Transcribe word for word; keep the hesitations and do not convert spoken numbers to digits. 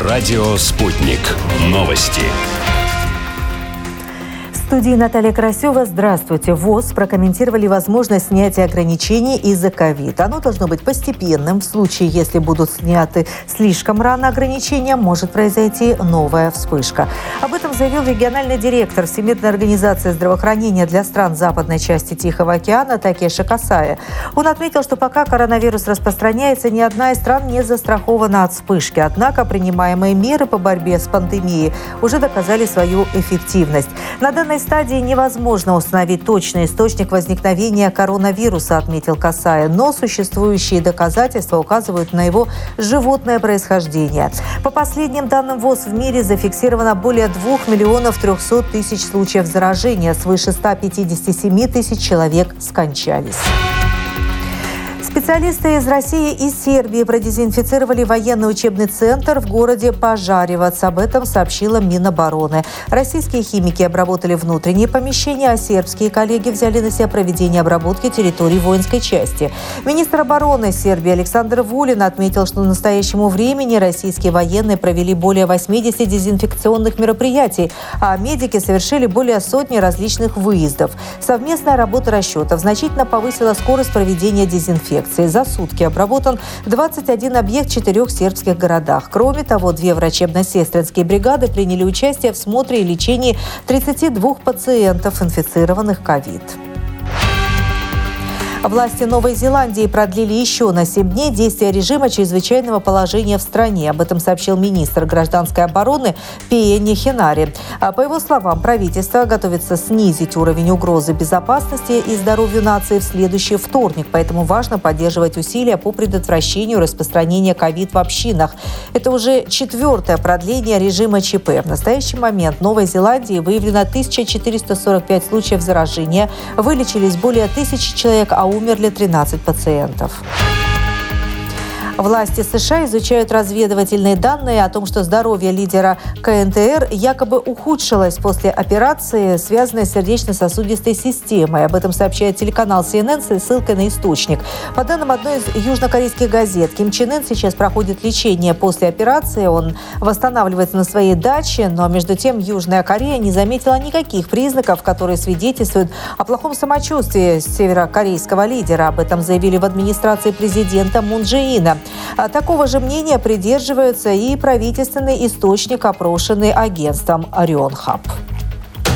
Радио «Спутник». Новости. В студии Наталья Красева. Здравствуйте. ВОЗ прокомментировали возможность снятия ограничений из-за ковид. Оно должно быть постепенным. В случае, если будут сняты слишком рано ограничения, может произойти новая вспышка. Об этом заявил региональный директор Всемирной организации здравоохранения для стран западной части Тихого океана Такеши Касая. Он отметил, что пока коронавирус распространяется, ни одна из стран не застрахована от вспышки. Однако принимаемые меры по борьбе с пандемией уже доказали свою эффективность. На данной стадии невозможно установить точный источник возникновения коронавируса, отметил Касая, но существующие доказательства указывают на его животное происхождение. По последним данным ВОЗ, в мире зафиксировано более двух миллионов трехсот тысяч случаев заражения, свыше ста пятидесяти семи тысяч человек скончались. Специалисты из России и Сербии продезинфицировали военный учебный центр в городе Пожаревац. Об этом сообщила Минобороны. Российские химики обработали внутренние помещения, а сербские коллеги взяли на себя проведение обработки территории воинской части. Министр обороны Сербии Александр Вулин отметил, что к настоящему времени российские военные провели более восьмидесяти дезинфекционных мероприятий, а медики совершили более сотни различных выездов. Совместная работа расчетов значительно повысила скорость проведения дезинфекции. За сутки обработан двадцать один объект в четырех сербских городах. Кроме того, две врачебно-сестринские бригады приняли участие в смотре и лечении тридцати двух пациентов, инфицированных ковид. Власти Новой Зеландии продлили еще на семь дней действие режима чрезвычайного положения в стране. Об этом сообщил министр гражданской обороны Пиени Хенари. По его словам, правительство готовится снизить уровень угрозы безопасности и здоровью нации в следующий вторник. Поэтому важно поддерживать усилия по предотвращению распространения ковид в общинах. Это уже четвертое продление режима ЧП. В настоящий момент в Новой Зеландии выявлено тысяча четыреста сорок пять случаев заражения. Вылечились более тысячи человек, а умерли тринадцать пациентов. Власти США изучают разведывательные данные о том, что здоровье лидера ка эн тэ эр якобы ухудшилось после операции, связанной с сердечно-сосудистой системой. Об этом сообщает телеканал си эн эн с ссылкой на источник. По данным одной из южнокорейских газет, Ким Чен Ын сейчас проходит лечение после операции. Он восстанавливается на своей даче, но между тем Южная Корея не заметила никаких признаков, которые свидетельствуют о плохом самочувствии северокорейского лидера. Об этом заявили в администрации президента Мун Чже Ина. Такого же мнения придерживаются и правительственный источник, опрошенный агентством Рёнхап.